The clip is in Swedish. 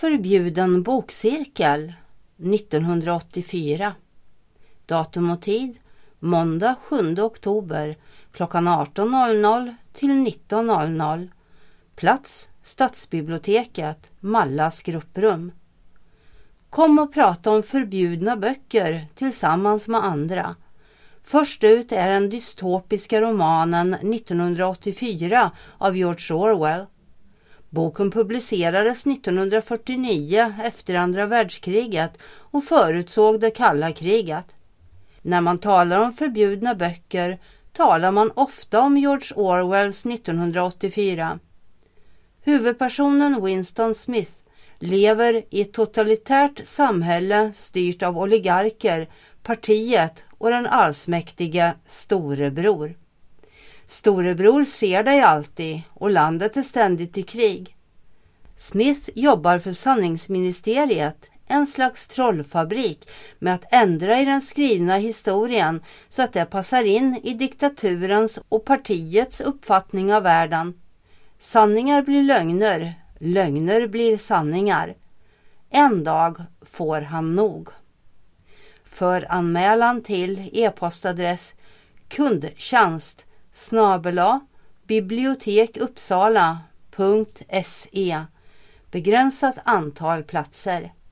förbjuden bokcirkel 1984. Datum och tid måndag 7 oktober klockan 18.00 till 19.00. Plats Stadsbiblioteket, Mallas grupprum. Kom och prata om förbjudna böcker tillsammans med andra. Först ut är den dystopiska romanen 1984 av George Orwell. Boken publicerades 1949 efter andra världskriget och förutsåg det kalla kriget. När man talar om förbjudna böcker talar man ofta om George Orwells 1984. Huvudpersonen Winston Smith lever i ett totalitärt samhälle styrt av oligarker, partiet och den allsmäktige Storebror. Storebror ser dig alltid och landet är ständigt i krig. Smith jobbar för sanningsministeriet, en slags trollfabrik med att ändra i den skrivna historien så att det passar in i diktaturens och partiets uppfattning av världen. Sanningar blir lögner, lögner blir sanningar. En dag får han nog. För anmälan till e-postadress kundtjänst@bibliotekupsala.se. Begränsat antal platser.